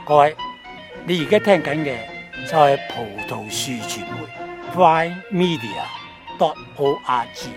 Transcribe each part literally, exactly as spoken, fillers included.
各位，你而家聽緊嘅就係葡萄樹傳媒 Prime Media dot org。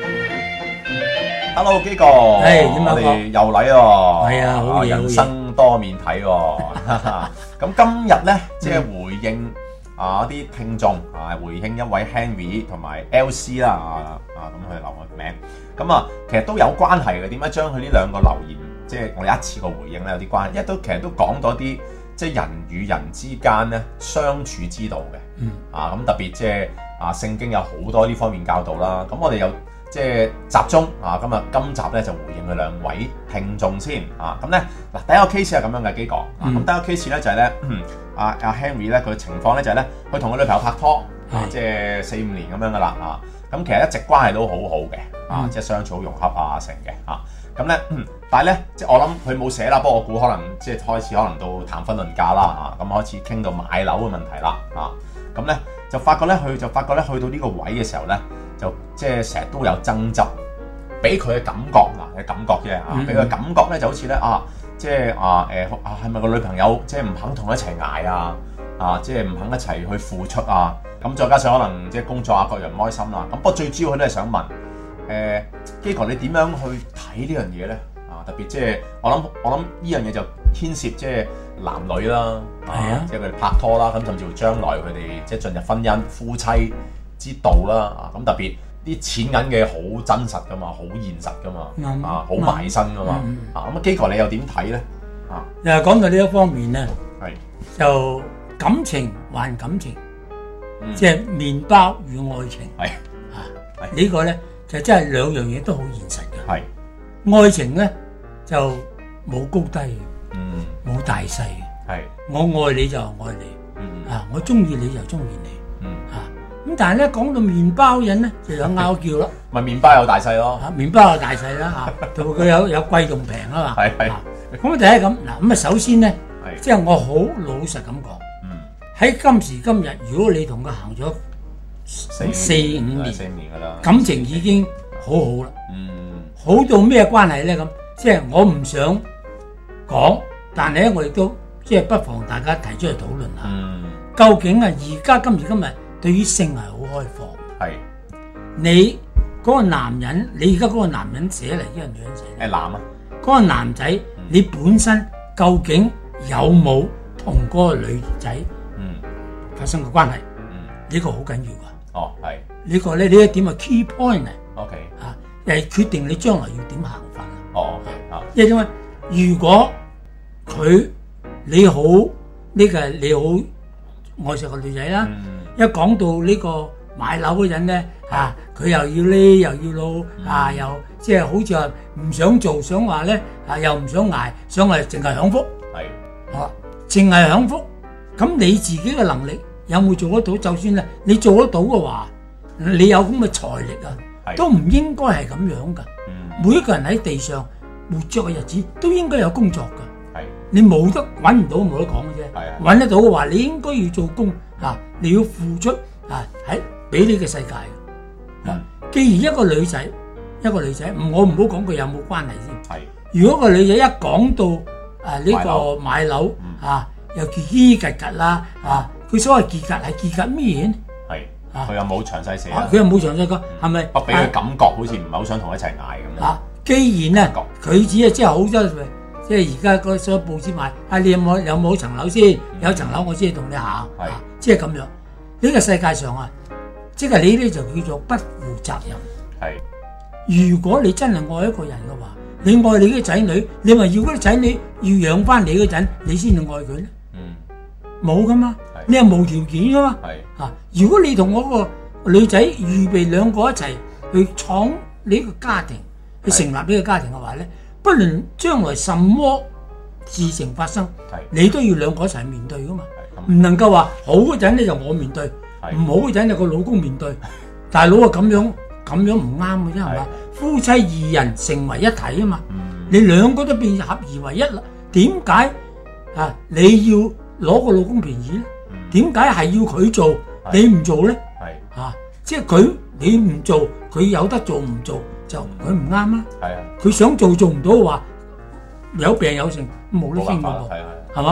Hello， 基哥， 係點啊？ 我哋又嚟喎， 係啊，好嘢， 人生多面睇喎。咁今日咧，即係回應啊啲聽眾啊，回應一位 Henry 同埋 L C 啦，啊啊咁佢留個名。咁啊，其實都有關係嘅。點解將佢呢兩個留言，即係我哋一次過回應咧，有啲關係，因為都其實都講到啲即係人與人之間咧相處之道嘅。嗯。啊，咁特別即係啊，聖經有好多呢方面教導啦。咁我哋有。即係集中啊！咁啊，今集咧就回應佢兩位聽眾先啊！咁咧嗱，第一個 case 係咁樣嘅基哥啊！咁、嗯、第一個 case 咧就係咧，阿阿 Henry 咧佢嘅情況咧就係咧，佢同佢女朋友拍拖啊，即係四五年咁樣噶啦啊！咁其實一直關係都好好嘅啊，即係相處好融洽啊成嘅啊！咁咧，但係咧，即係我諗佢冇寫啦，不過我估可能即係開始可能到談婚論嫁啦啊！咁開始傾到買樓嘅問題啦啊！咁咧就發覺咧，佢就發覺咧，去到呢個位嘅時候咧。就即係成日都有爭執，俾佢嘅感覺嗱嘅感覺啫啊，俾佢嘅感覺咧就好似咧啊，即係啊誒啊係咪個女朋友即係唔肯同佢一齊捱啊啊，即係唔肯一齊去付出啊，咁再加上可能即係工作啊各樣唔開心啦，咁不過最主要佢都係想問誒，基哥你點樣去睇呢樣嘢咧啊？特別即係我諗我諗呢樣嘢就牽涉即係男女啦，係啊，即係佢哋拍拖啦，咁甚至乎將來佢哋即係進入婚姻夫妻之道啦，啊咁特別啲錢銀嘅好真實噶嘛，好現實噶嘛，嗯、啊好埋身噶嘛，嗯、啊咁啊基哥你又點睇咧？啊又講到呢一方面咧， 係就感情還感情，嗯、即係麵包與愛情， 係啊呢、呢個咧就真係兩樣嘢都好現實嘅， 係愛情咧就冇高低嘅， 嗯冇大細嘅， 係我愛你就愛你，嗯、啊我中意你就中意你， 嗯啊。咁但係咧講到麵包人咧就有拗撬咯， 咪麵包有大細咯， 嚇麵包有大細啦嚇，同埋佢有有貴同平啊嘛， 係係。 咁第一咁嗱，咁啊首先咧，即係我好老實咁講，喺今時今日，如果你同佢行咗四四五年， 四年㗎啦， 感情已經好好啦， 嗯， 好到咩關係咧咁？即係我唔想講，但係咧我亦都即係不妨大家提出嚟討論下， 嗯，究竟啊而家今時今日。對於性係好開放，係你嗰個男人，你而家嗰個男人寫嚟，呢個女人寫嚟， 係男啊， 嗰個男仔，嗯、你本身究竟有冇同嗰個女仔嗯發生過關係？嗯，呢個好緊要噶。 哦，係呢個咧，呢一點係 key point 啊。 OK， 啊，係決定你將來要點行法。 哦，OK，啊， 因為點解？如果佢你好呢、這個你好愛上個女仔啦。嗯一講到呢個買樓嗰陣咧，啊，佢又要呢又要老，啊，又即係好似話唔想做，想話咧，啊，又唔想捱，想話淨係享福，係，啊，淨係享福，咁你自己嘅能力有冇做得到？就算咧，你做得到嘅話，你有咁嘅財力啊，都唔應該係咁樣噶。每一個人喺地上活着嘅日子，都應該有工作噶。係，你冇得揾唔到冇得講嘅啫。揾得到嘅話，你應該要做工。啊！你要付出啊，喺俾呢個世界嘅。啊，既然一個女仔，一個女仔，我唔好講佢有冇關係先。係。如果個女仔一講到啊呢個買樓啊，又結結格格啦啊，佢所謂結格係結格咩嘢？係。啊，佢又冇詳細寫。佢又冇詳細講，係咪？不俾佢感覺好似唔係好想同佢一齊捱咁樣。啊，既然咧，佢只係即係好多。即係而家嗰所有報紙賣，啊你有冇有冇層樓先？有層樓我先同你行，係即係咁樣。呢個世界上啊，即係你呢就叫做不負責任。係，如果你真係愛一個人嘅話，你愛你嘅仔女，你咪要嗰啲仔女要養翻你嗰陣，你先至愛佢咧。嗯，冇噶嘛，你係無條件噶嘛。係啊，如果你同我個女仔預備兩個一齊去闖呢個家庭，去成立呢個家庭嘅話咧。不論將來什麼事情發生，你都要兩個一齊面對噶嘛，唔能夠話好嗰陣咧就我面對，唔好嗰陣就個老公面對。大佬啊咁樣咁樣唔啱嘅啫係嘛？夫妻二人成為一體啊嘛，你兩個都變合而為一啦。點解啊？你要攞個老公便宜咧？點解係要佢做你唔做咧？係啊，即係佢你唔做，佢有得做唔做？就佢唔啱啊！係啊，佢想做做唔到嘅話，有病有成冇得傾嘅喎，係嘛？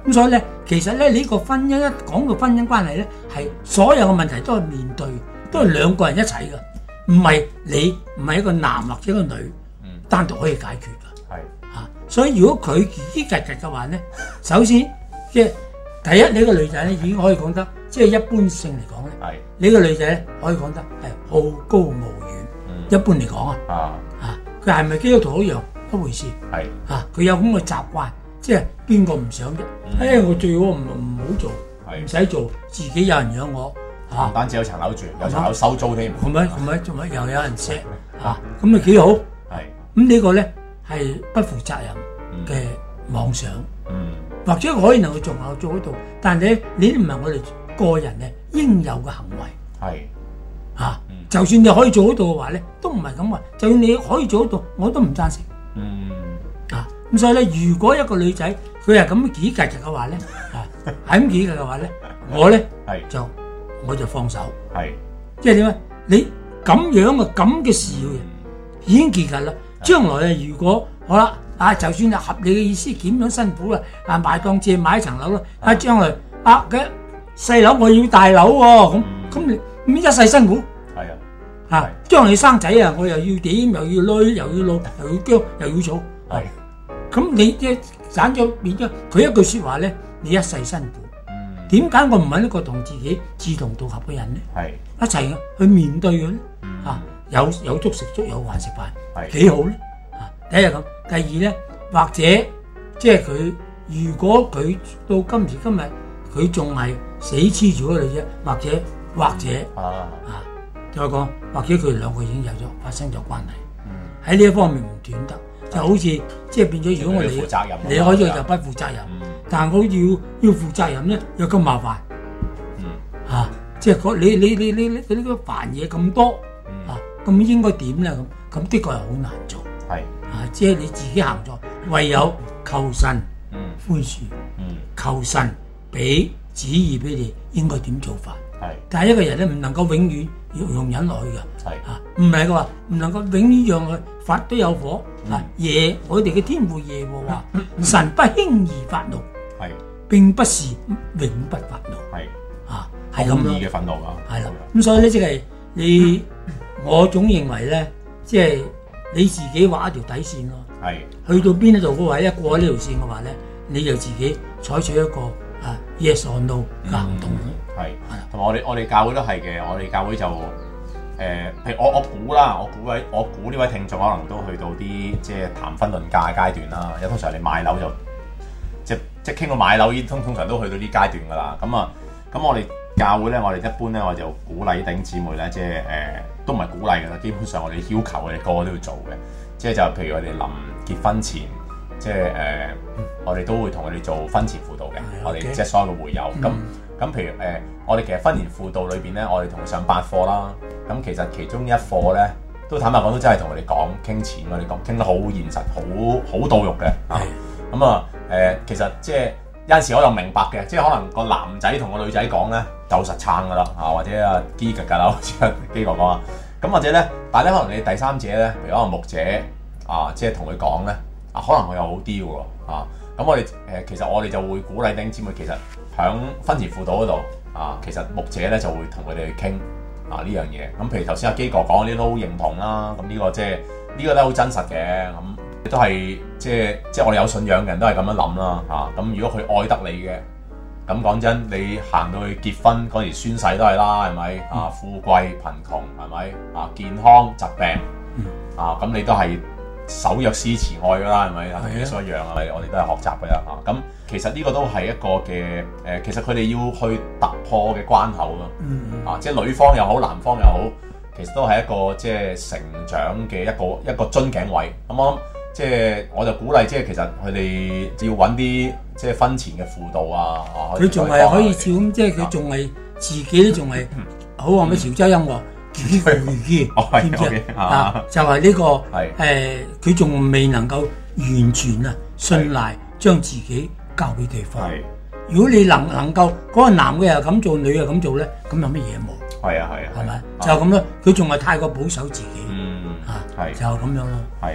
咁所以咧，其實咧呢、這個婚姻一講到婚姻關係咧，係所有嘅問題都係面對，都係兩個人一齊嘅，唔係你唔係一個男或者一個女、嗯、單獨可以解決嘅。係啊，所以如果佢嘰嘰格格嘅話咧，首先即係第一，你個女仔咧已經可以講得，即係一般性嚟講咧，係你個女仔咧可以講得係好高騖遠。嗯、一般嚟講啊，啊佢係咪基督徒一樣一回事？係啊，佢有咁嘅習慣。即係邊個唔想啫？誒、嗯哎，我最好唔唔好做，唔使做，自己有人養我嚇。唔、啊、單止有層樓住，有層樓收租添。係咪？係咪？仲咪又有人錫嚇？咁咪幾好？係咁呢個咧係不負責任嘅妄想。嗯，或者可以能夠做下做得到，但係你你唔係我哋個人嘅應有嘅行為。係嚇，嗯、就算你可以做得到嘅話咧，都唔係咁話。就算你可以做得到，我都唔贊成。嗯。啊，咁所以咧，如果一個女仔佢係咁幾格格嘅話咧，啊，係咁幾格嘅話咧，我咧就我就放手，係，即係點咧？你咁樣嘅咁嘅事已經結格啦，將來啊，如果好啦，啊，就算係合理嘅意思，點樣辛苦啊，啊，買當借買一層樓啦，啊，將來啊嘅細樓我要大樓喎，咁咁你咁一世辛苦，係啊，啊，將來你生仔啊，我又要點，又要女，又要老，又要姜，又要草。係，咁你即係斬咗變咗，佢一句說話咧，你一世辛苦。嗯，點解我唔揾一個同自己志同道合嘅人咧？係一齊去面對嘅咧。嗯，啊，有有粥食粥，有飯食飯，係幾好咧。啊，第一係咁，第二咧，或者即係佢，如果佢到今時今日，佢仲係死黐住嗰女啫，或者或者啊啊，再講，或者佢哋兩個已經有咗發生咗關係。嗯，喺呢一方面唔斷得。就好似即係變咗，如果我哋你可以就不負責任，嗯、但係我要要負責任咧，又咁麻煩，嗯啊，即係你你你你你你個煩嘢咁多，嗯、啊，咁應該點咧？咁咁的確係好難做，係啊，即係你自己行咗，唯有求神寬恕，嗯，求神俾旨意俾你，應該點做法？係，但係一個人咧唔能夠永遠要容忍落去嘅，係啊，唔係嘅話唔能夠永遠讓佢發都有火。啊！耶，我哋嘅天父耶和華，神不輕易發怒，係並不是永不發怒，係啊，係咁意嘅憤怒啊，係啦。咁所以咧，即係你，我總認為咧，即係你自己畫一條底線咯。係去到邊一度嗰位一過呢條線嘅話咧，你就自己採取一個啊 yes or no 嘅行動。係，同埋我哋我哋教會都係嘅，我哋教會就。誒、呃，譬如我我估啦，我估位我估呢位聽眾可能都去到啲即係談婚論嫁嘅階段啦。因為通常你買樓就即即傾到買樓，呢通通常都去到呢階段㗎啦。咁啊，咁我哋教會咧，我哋一般咧，我就鼓勵弟兄姊妹咧，即係誒、呃、都唔係鼓勵㗎啦。基本上我哋要求我哋個個都要做嘅，即係就譬如我哋臨結婚前，即係誒、呃，我哋都會同佢哋做婚前輔導嘅。Okay. 我哋即係所有嘅會友咁。Mm. 咁譬如誒、呃，我哋其實婚前輔導裏邊咧，我哋同佢上八課啦。咁其實其中一課咧，都坦白講都真係同佢哋講傾錢，我哋講傾得好現實，好好到肉嘅。係。咁啊誒，其實即係有陣時我又明白嘅，即係可能個男仔同個女仔講咧，就實撐噶啦啊，或者啊基格格啦，好似阿基哥講啊。咁或者咧，但係咧可能你第三者咧，譬如可能牧者啊，即係同佢講咧，啊可能佢又好啲喎啊。咁我哋誒、呃、其實我哋就會鼓勵弟兄姊妹，其實響婚前輔導嗰度啊，其實牧者咧就會同佢哋去傾啊呢樣嘢。咁譬如頭先阿基哥講嗰啲都好認同啦。咁呢個即係呢個都好真實嘅。咁都係即係即係我哋有信仰嘅人都係咁樣諗啦。嚇、啊、咁如果佢愛得你嘅，咁講真，你行到去結婚嗰時宣誓都係啦，係咪啊？富貴貧窮係咪啊？健康疾病啊，咁你都係。守約施慈愛㗎啦，係咪？同耶穌一樣啊！我哋都係學習嘅啦嚇。咁其實呢個都係一個嘅誒，其實佢哋要去突破嘅關口咯。嗯嗯。啊，即係女方又好，男方又好，其實都係一個即係成長嘅一個一個樽頸位。咁我諗即係我就鼓勵，即係其實佢哋要揾啲即係婚前嘅輔導啊。佢仲係可以照咁，即係佢仲係自己都仲係好話咩潮州音樂。自己回見，知唔知啊？就係呢個誒，佢仲未能夠完全啊信賴，將自己交俾對方。如果你能能夠嗰個男嘅又咁做，女又咁做咧，咁有乜嘢冇？係啊係啊，係咪就咁咯？佢仲係太過保守自己。嗯啊，係就咁樣咯。係，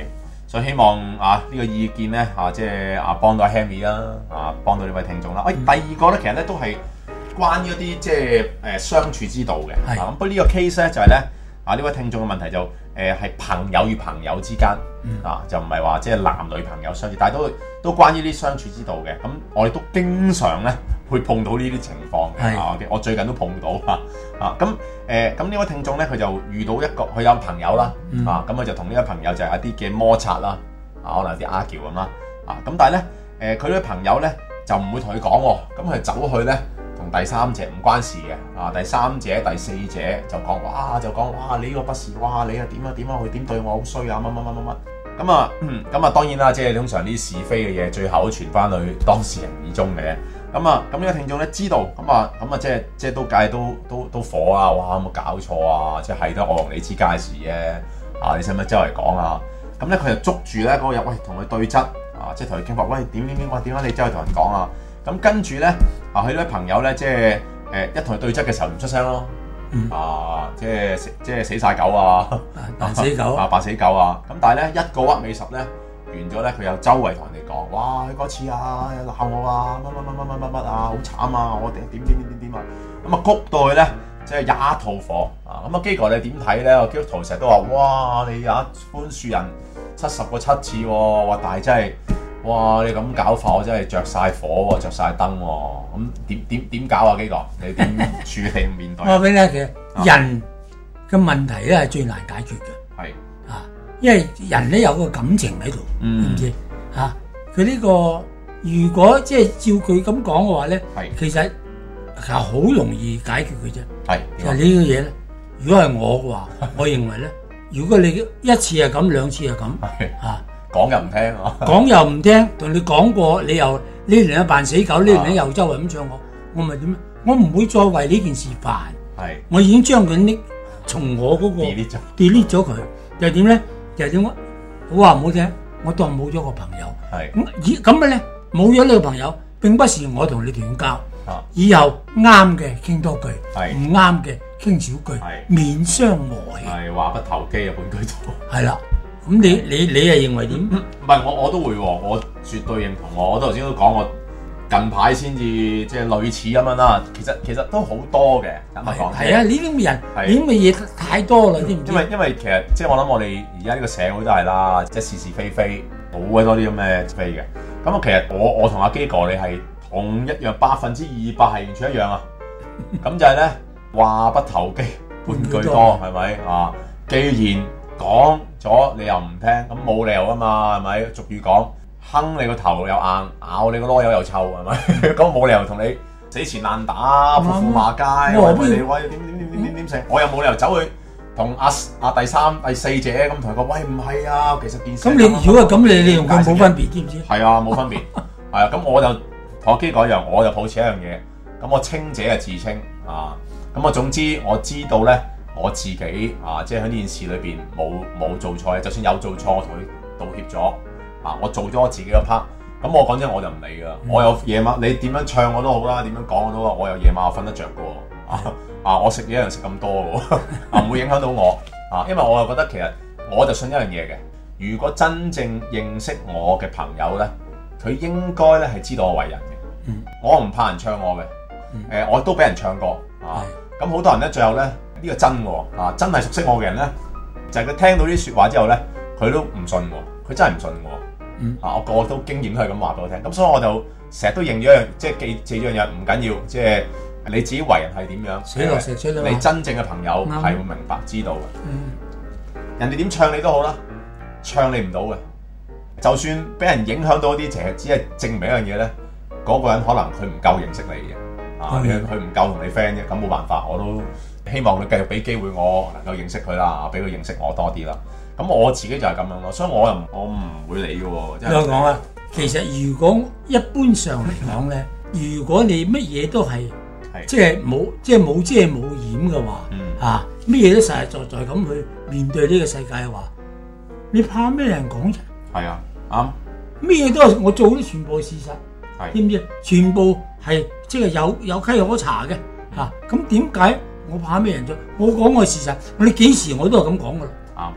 所以希望啊呢、這個意見咧啊，即係啊幫到 Henry 啦，啊幫到呢位聽眾啦。喂、哎，第二個咧其實咧都係關於一啲即係誒相處之道嘅。係咁、啊，不過呢個 case 咧就係、是、咧啊呢位聽眾嘅問題就誒係、呃、朋友與朋友之間、嗯、啊，就唔係話即係男女朋友相處，但係都都關於啲相處之道嘅。咁我哋都經常咧會碰到呢啲情況嘅。啊，我最近都碰到啊啊咁誒咁呢位聽眾咧佢就遇到一個佢有朋友啦、嗯、啊，咁佢就同呢個朋友就係一啲嘅摩擦啦。啊，可能有啲 argue 咁啦，啊，咁但係咧，誒佢啲朋友咧就唔會同佢講喎，咁佢走去咧同第三者唔關事嘅，啊，第三者、第四者就講，哇，就講，哇，你呢個不是，哇，你啊點啊點啊，佢點對我好衰啊，乜乜乜乜乜，咁啊，咁啊當然啦，即係通常啲是非嘅嘢，最後都傳翻去當事人耳中嘅，咁啊，咁呢個聽眾咧知道，咁啊，咁啊，即係即係都梗係都都都火啊，哇，有冇搞錯啊？即係得我同你之間事啫，啊，你使唔使周圍講啊？咁咧佢就捉住咧嗰個人，喂，同佢對質啊，即係同佢傾話，喂，點點點，哇，點解你周圍同人講啊？咁跟住咧啊，佢呢位朋友咧，即係誒一同佢對質嘅時候唔出聲咯，嗯、啊，即係即係死晒狗啊， 扮死狗啊，扮死狗啊！咁但係咧一個屈尾十咧完咗咧，佢又周圍同人哋講，哇，佢嗰次啊鬧我啊，乜乜乜乜乜乜乜啊，好慘啊，我點點點點點點啊，咁啊谷到佢咧。即係一肚火啊！咁啊，基哥你點睇咧？基督徒成日都話：哇，你有寬恕人七十個七次喎、哦！哇，但係真係，哇，你咁搞法，我真係着晒火喎，着晒燈喎！咁點點點搞啊？基哥，你點處理面對？ 我話俾你聽，其實人嘅問題咧係最難解決嘅。係啊，因為人咧有個感情喺度，知唔知啊？佢呢、這個如果即係照佢咁講嘅話咧，其實。係好容易解決佢啫，係就係呢個嘢咧。如果係我嘅話，我認為咧，如果你一次係咁，兩次係咁，啊講又唔聽， 講又唔聽，同你講過，你又呢年又扮死狗，呢年又周圍咁唱我，我咪點咧？我唔會再為呢件事煩，係我已經將佢拎從我嗰個 delete 咗 delete 咗佢，就係點咧？就係點啊？好話唔好聽，我當冇咗個朋友，係咁以咁嘅咧，冇咗呢個朋友，並不是我同你斷交。以後啱嘅傾多句，唔啱嘅傾少句，免傷和氣。係話不投機啊，本句多。係啦，咁你你你係認為點？ 唔係我我都會喎，我絕對認同我。我頭先都講，我近排先至即係類似咁樣啦。其實其實都好多嘅，坦白講。 係啊，呢啲咁嘅人，呢啲咁嘅嘢太多啦，知唔知？ 因為因為其實即係我諗，我哋而家呢個社會都係啦，即係是是非非，好鬼多啲咁嘅非嘅。咁啊，其實我我同阿基哥你係。同一樣百分之二百係完全一樣啊！咁就係咧話不投機半句多係咪啊？既然講咗你又唔聽，咁冇理由噶嘛係咪？俗語講哼你個頭又硬，咬你個籮柚又臭係咪？咁冇理由同你死纏爛打、潑婦罵街，喂喂你喂點點點點點點成？我又冇理由走去同阿阿第三第四者咁同佢講，喂唔係啊，其實件事咁你如果係咁你你用佢冇分別知唔知？ 係啊冇分別係啊，咁我就。同我基哥一樣，我就抱持一樣嘢，咁我清者係自清啊，咁我總之我知道咧，我自己啊，即係喺呢件事裏邊冇冇做錯，就算有做錯，我同佢道歉咗啊，我做咗我自己嗰 part，咁我講真我就唔理噶，嗯、我有夜晚你點樣唱我都好啦，點樣講我都好，我有夜晚我瞓得着噶，啊啊我食嘢一樣食咁多喎，啊唔會影響到我啊，因為我又覺得其實我就信一樣嘢嘅，如果真正認識我嘅朋友咧，佢應該咧係知道我為人。嗯、我唔怕人唱我嘅，誒、嗯呃，我都俾人唱過啊。咁好多人咧，最後咧呢、呢個真喎啊，真係熟悉我嘅人咧，就係、是、佢聽到啲説話之後咧，佢都唔信喎，佢真係唔信我、嗯、啊。我個個都經驗都係咁話俾我聽，咁所以我就成日都認咗一樣，即係記記咗樣嘢唔緊要，即係你自己為人係點樣， 水落石出啦。 你真正嘅朋友係會明白知道嘅。嗯、人哋點唱你都好啦，唱你唔到嘅，就算俾人影響到啲，其實只係證明一樣嘢咧。嗰個人可能佢唔夠認識你嘅，啊，佢唔夠同你 friend 嘅，咁冇辦法，我都希望佢繼續俾機會我能夠認識佢啦，俾佢認識我多啲啦。咁我自己就係咁樣咯，所以我又我唔會理嘅喎。即係我講啊， 其實如果一般上嚟講咧，如果你乜嘢都係即係冇即係冇遮冇掩嘅話，啊，乜嘢都實實在在咁去面對呢個世界嘅話，你怕咩人講啫？係啊，啱。咩嘢都係我做啲全部係事實。知唔知？全部係即係有有稽可查嘅嚇，咁點解我怕咩人啫？我講嘅事實，我哋幾時我都係咁講噶啦。啱啊，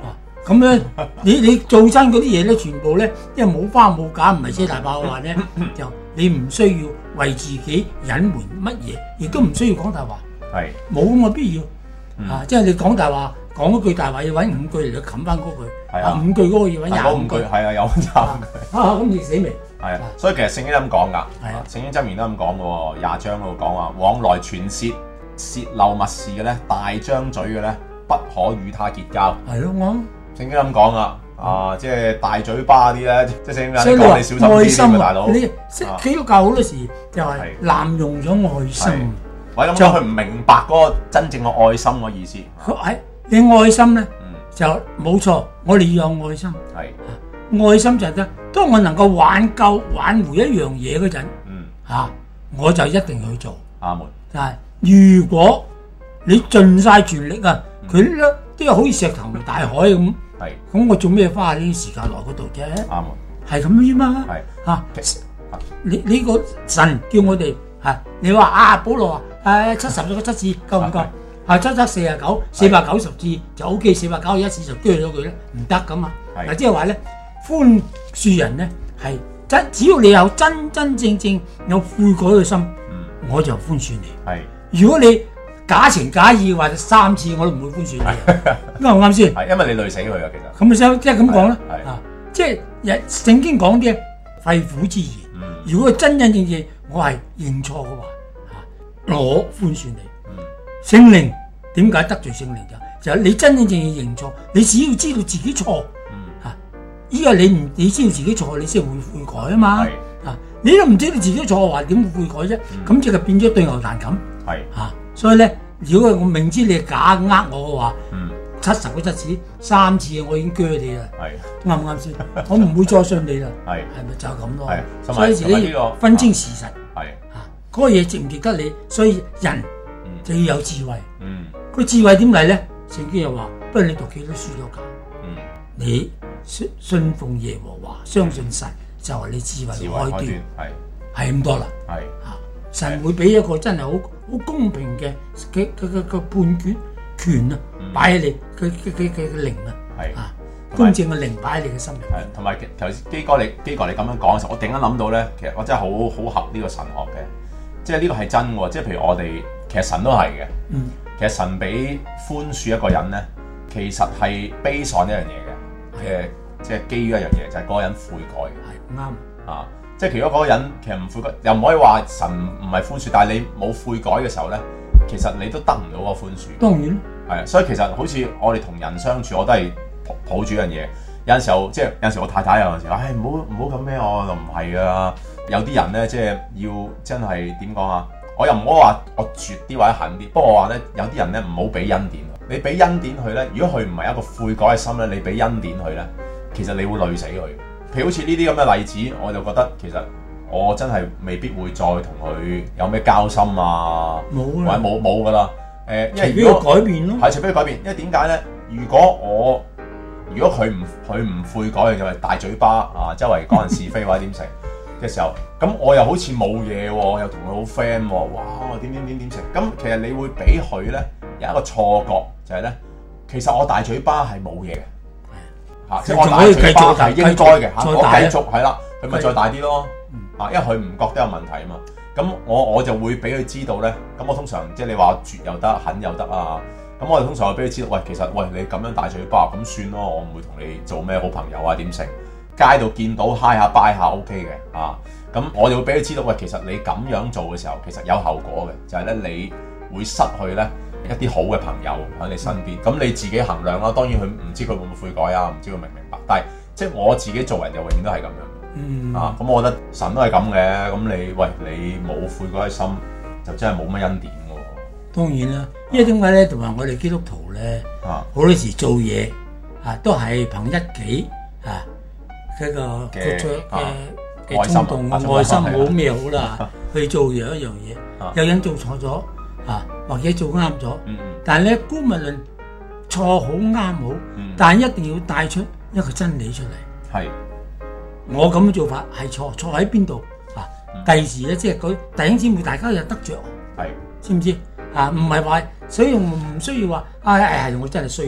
咁咧，你你做親嗰啲嘢咧，全部咧，因為冇花冇假，唔係車大炮嘅話咧，就你唔需要為自己隱瞞乜嘢，亦都唔需要講大話， 係冇咁嘅必要。 嗯啊，即係你講大話，講嗰句大話要揾五句嚟到冚翻嗰句， 係啊五句嗰個要揾嗰廿五句， 五句係啊，有廿五句。 啊咁你死未？ 係啊，所以其實聖經都咁講㗎， 係啊聖經箴言都咁講嘅喎，廿章嗰度講話，往來傳舌、泄漏密事嘅咧，大張嘴嘅咧，不可與他結交。 係咯，我聖經咁講啊，啊，即係大嘴巴啲咧，即係聖經所以你話講你小心愛啲心啊， 啊大佬。 你識啊基督教好多時就係係濫用咗愛心。 或者咁講，佢唔明白嗰個真正嘅愛心嘅意思。 佢係你愛心咧， 嗯， 就冇錯，我哋要有愛心。 係， 愛心就係得，當我能夠挽救、挽回一樣嘢嗰陣， 嗯， 嚇我就一定去做。 阿門， 但係如果你盡晒全力啊，佢咧都係好似石頭大海咁， 係， 咁我做咩花呢啲時間落嗰度啫？ 阿門， 係咁啫嘛。 係， 嚇，你呢個神叫我哋嚇，你話啊，保羅話誒七十個七字夠唔夠？係七七四啊九，四百九十字就 O K， 四百九十一次就鋸咗佢咧，唔得咁啊！ 係嗱，即係話咧，寬恕人咧係真，只要你有真真正正有悔改嘅心， 嗯， 我就寬恕你。 係， 如果你假情假意或者三次我都唔會寬恕你，啱唔啱先？ 係，因為你累死佢啊，其實。 咁咪即即係咁講啦， 係啊，即係日聖經講啲肺腑之言。 嗯， 如果真真正正我係認錯嘅話，嚇我寬恕你。 嗯， 聖靈點解得罪聖靈就就係你真真正正認錯，你只要知道自己錯， 嗯， 嚇，依個你唔你知道自己錯，你先會悔改啊嘛。 係， 啊，你都唔知道自己錯嘅話，點會悔改啫？咁即係變咗對牛彈琴係， 嚇。所以咧，如果我明知你係假呃我嘅話， 嗯， 七十個七次三次我已經鋸你啦， 係， 啱唔啱先？我唔會再信你啦， 係， 係咪就係咁咯？ 係同埋所以自己同埋呢個分清事實。 係， 啊，嗰個嘢值唔值得你？所以人就要有智慧。 嗯， 個智慧點嚟咧？聖經又話：不過你讀幾多書都假。 嗯， 你信信奉耶和華，相信神就係你智慧嘅智慧開端開端， 係， 係咁多啦。 係， 啊，神會俾一個真係好好公平嘅嘅嘅嘅嘅判決權啊，擺喺你嘅嘅嘅嘅嘅靈啊， 係， 啊，公正嘅靈擺喺你嘅心入邊。 係，同埋頭先基哥你基哥你咁樣講嘅時候，我突然間諗到咧，其實我真係好好合呢個神學嘅，即係呢個係真喎，即係譬如我哋其實神都係嘅， 嗯， 其實神俾寬恕一個人咧，其實係 base on 一樣嘢嘅，嘅即係基於一樣嘢，就係、是、嗰個人悔改嘅， 係啱。 啊，即係如果嗰個人其實唔悔改，又唔可以話神唔係寬恕，但係你冇悔改嘅時候咧，其實你都得唔到嗰個寬恕。 當然， 係啊，所以其實好似我哋同人相處，我都係抱抱住一樣嘢。有陣時候即係有陣時我太太有陣時，唉唔好唔好咁咩，我就唔係啊。有啲人咧即係要真係點講啊？我又唔好話我絕啲或者狠啲，不過我話咧有啲人咧唔好俾恩典。你俾恩典佢咧，如果佢唔係一個悔改嘅心咧，你俾恩典佢咧，其實你會累死佢。譬如好似呢啲咁嘅例子，我就覺得其實我真係未必會再同佢有咩交心啊， 冇或者冇冇噶啦。誒，因為除非佢改變咯。 係除非佢改變，因為點解咧？如果我如果佢唔佢唔悔改，就係大嘴巴啊，周圍講人是非或者點成嘅時候，咁我又好似冇嘢喎，又同佢好 friend 喎，哇點點點點成，咁其實你會俾佢咧有一個錯覺，就係、是、咧，其實我大嘴巴係冇嘢嘅，嚇，即係我大嘴巴係應該嘅嚇，我繼續係啦，佢咪再大啲咯，啊，因為佢唔覺得有問題啊嘛，咁我我就會俾佢知道咧，咁我通常即係你話絕又得，狠又得啊。咁我哋通常會俾佢知道，喂，其實喂你咁樣大嘴巴咁算咯，我唔會同你做咩好朋友啊點成？街度見到嗨下拜下 OK 嘅啊，咁我哋會俾佢知道，喂，其實你咁樣做嘅時候，其實有後果嘅，就係、是、咧你會失去咧一啲好嘅朋友喺你身邊。咁你自己衡量啦，當然佢唔知佢會唔會悔改啊，唔知佢明唔明白。但係即係我自己做人就永遠都係咁樣。 嗯啊，咁我覺得神都係咁嘅。咁你喂你冇悔改嘅心，就真係冇乜恩典。 當然啦，因為點解咧？同埋我哋基督徒咧，好、啊、多時做嘢啊，都係憑一己啊嗰個嘅嘅嘅衝動、愛心冇咩好啦，去做樣一樣嘢。啊、有人做錯咗啊，或者做啱咗，嗯、但係咧，姑勿論錯好啱好，嗯、但係一定要帶出一個真理出嚟。係、嗯，我咁嘅做法係錯，錯喺邊度啊？第二時咧，即係佢弟兄姊妹大家有得着，係知唔知？啊，唔係話，所以唔需要話，啊係係，我真係衰咗，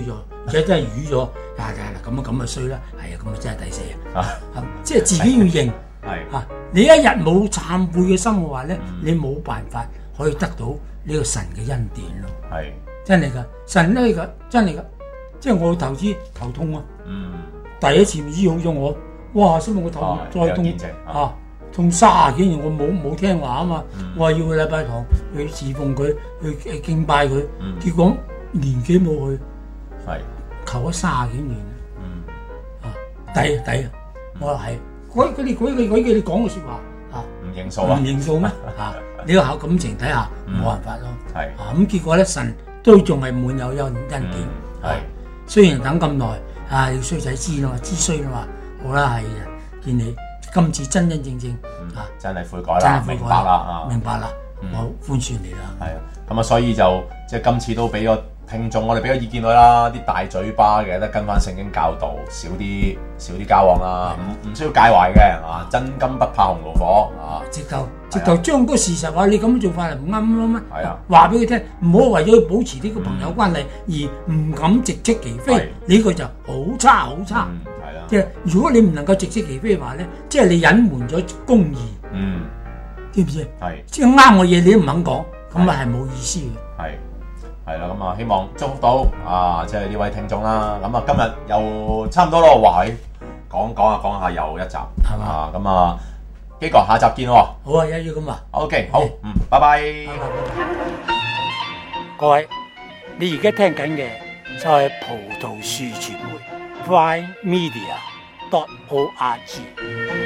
者真係瘀咗，嗱嗱嗱咁啊咁啊衰啦，係啊咁啊真係抵死啊！啊即係自己要認係啊！你一日冇懺悔嘅心嘅話咧， 嗯你冇辦法可以得到呢個神嘅恩典咯。 係真係㗎，神咧㗎，真係㗎，即係我頭先頭痛啊！ 嗯第一次醫好咗我，哇！希望我頭啊再痛有見證啊啊，痛卅幾年，我冇冇聽話啊嘛， 嗯我話要去禮拜堂去侍奉佢，去去敬拜佢， 嗯結果年紀冇去， 係求咗卅幾年嗯啊，抵啊抵啊！我話係，佢佢哋佢哋佢哋講嘅説話啊， 唔認數啊唔，認數咩啊？你要靠感情底下嗯冇辦法咯。 係啊咁結果咧，神都仲係滿有恩恩典。 係啊雖然等咁耐，啊要衰仔知啦嘛，知衰啦嘛，好啦係啊，見你今次真真正正啊， 真係悔改啦， 真係悔改明白啦啊， 明白啦， 嗯我寬恕你啦。 係啊，咁啊，所以就即係今次都俾個聽眾，我哋俾個意見佢啦，啲大嘴巴嘅得跟翻聖經教導，少啲少啲交往啦，唔唔需要介懷嘅啊，真金不怕紅爐火啊， 直頭直頭將嗰個事實話你咁樣做法係唔啱啱咩？ 係啊話俾佢聽，唔好為咗保持呢個朋友關係而唔敢直斥其非係， 呢個就好差好差。 嗯係啦， 即係如果你唔能夠直斥其非嘅話咧，即係你隱瞞咗公義， 嗯知唔知？ 係即係啱嘅嘢你都唔肯講，咁啊係冇意思嘅。 係。係啦，咁啊，希望祝福到啊，即係呢位聽眾啦。咁啊，今日又差唔多咯，哇！講講下講下又一集， 係嘛啊，咁啊，基哥下集見喎。 好啊，一於咁話。 OK，好，嗯，拜拜。 各位，你而家聽緊嘅就係葡萄樹傳媒 Prime Media dot O R G。